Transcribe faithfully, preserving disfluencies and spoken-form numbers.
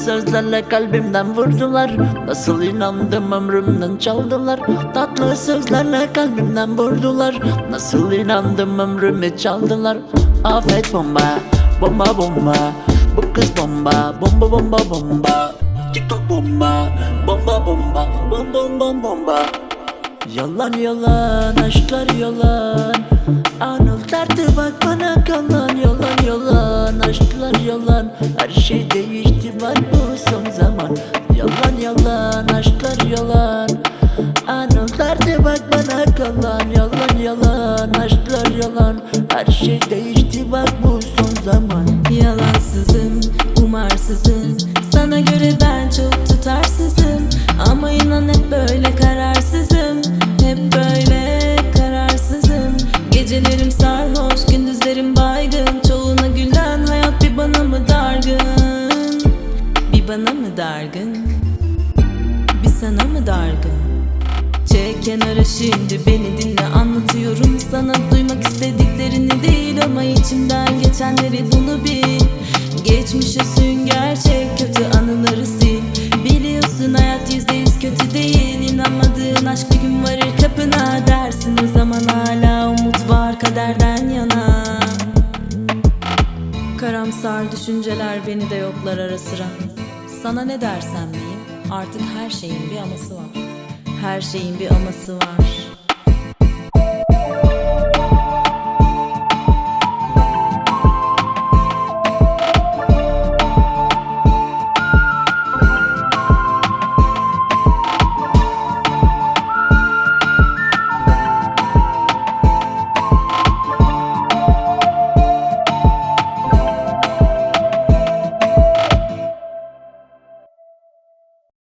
sözlerle kalbimden vurdular. Nasıl inandım ömrümden çaldılar. Tatlı sözlerle kalbimden vurdular. Nasıl inandım ömrümü çaldılar. Afet bomba, bomba bomba. Bu kız bomba, bomba bomba bomba. TikTok bomba, bomba bomba, bom bom bom bomba. Yalan yalan, aşklar yalan. Anıldardı bak bana kalan. Yalan yalan, aşklar yalan. Her şey değişti var bu son zaman. Yalan yalan, aşklar yalan. Anıldardı bak bana kalan. Yalan yalan, aşklar yalan. Her şey değişti bak bu son zaman. Yalansızım, umarsızım. Sana göre ben çok tutarsızım. Ama inan hep böyle kararsızım. Hep böyle kararsızım. Gecelerim sarhoş, gündüzlerim baygın. Çoğuna gülen hayat bir bana mı dargın? Bir bana mı dargın? Bir sana mı dargın? Çek kenara şimdi beni dinle, anlatıyorum sana. Duymak istediklerini değil ama içimden geçenleri bunu bil. Geçmişe sün, gerçek kötü anıları sil. Biliyorsun hayat yüzde yüz kötü değil. İnanmadığın aşk bir gün varır kapına dersin. O zaman hala umut var kaderden yana. Karamsar düşünceler beni de yoklar ara sıra. Sana ne dersem diyeyim, artık her şeyin bir aması var. Her şeyin bir aması var.